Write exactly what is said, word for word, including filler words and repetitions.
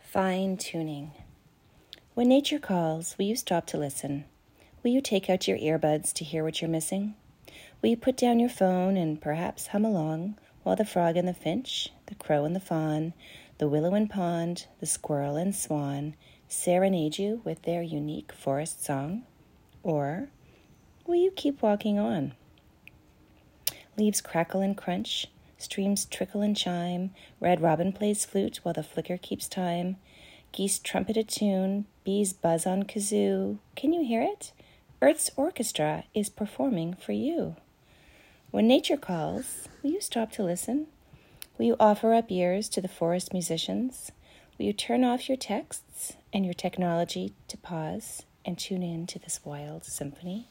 Fine tuning. When nature calls, will you stop to listen? Will you take out your earbuds to hear what you're missing? Will you put down your phone and perhaps hum along while the frog and the finch, the crow and the fawn, the willow and pond, the squirrel and swan serenade you with their unique forest song? Or will you keep walking on? Leaves crackle and crunch, streams trickle and chime, red robin plays flute while the flicker keeps time, geese trumpet a tune, bees buzz on kazoo. Can you hear it? Earth's orchestra is performing for you. When nature calls, will you stop to listen? Will you offer up ears to the forest musicians? Will you turn off your texts and your technology to pause and tune in to this wild symphony?